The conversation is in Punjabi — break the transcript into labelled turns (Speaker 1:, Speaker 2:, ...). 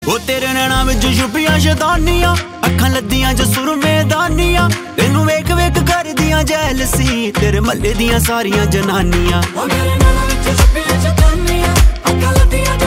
Speaker 1: ਉਹ ਤੇਰੇ ਨੈਣਾ ਵਿੱਚ ਛੁਪੀਆਂ ਸ਼ੈਤਾਨੀਆਂ, ਅੱਖਾਂ ਲੱਦੀਆਂ ਜੋ ਸੁਰਮੇਦਾਨੀਆਂ, ਤੈਨੂੰ ਵੇਖ ਵੇਖ ਕਰਦੀਆਂ ਜੈਲਸੀ ਤੇਰੇ ਮੱਲੇ ਦੀਆਂ ਸਾਰੀਆਂ ਜਨਾਨੀਆਂ। ਉਹ ਮੇਰੇ ਨੈਣਾ ਵਿੱਚ ਛੁਪੀਆਂ ਸ਼ੈਤਾਨੀਆਂ, ਅੱਖਾਂ ਲੱਦੀਆਂ